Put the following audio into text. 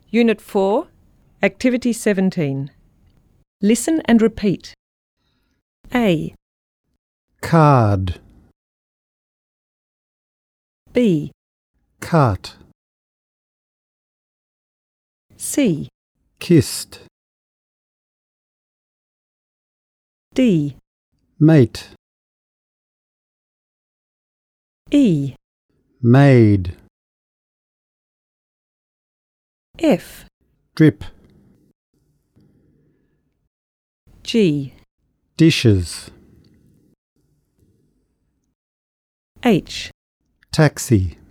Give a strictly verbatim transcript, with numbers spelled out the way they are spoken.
Unit four, Activity seventeen. Listen and repeat. A, Card, B, cart, C, kissed, D, mate, E, maid, F, drip, G, dishes, H, taxi.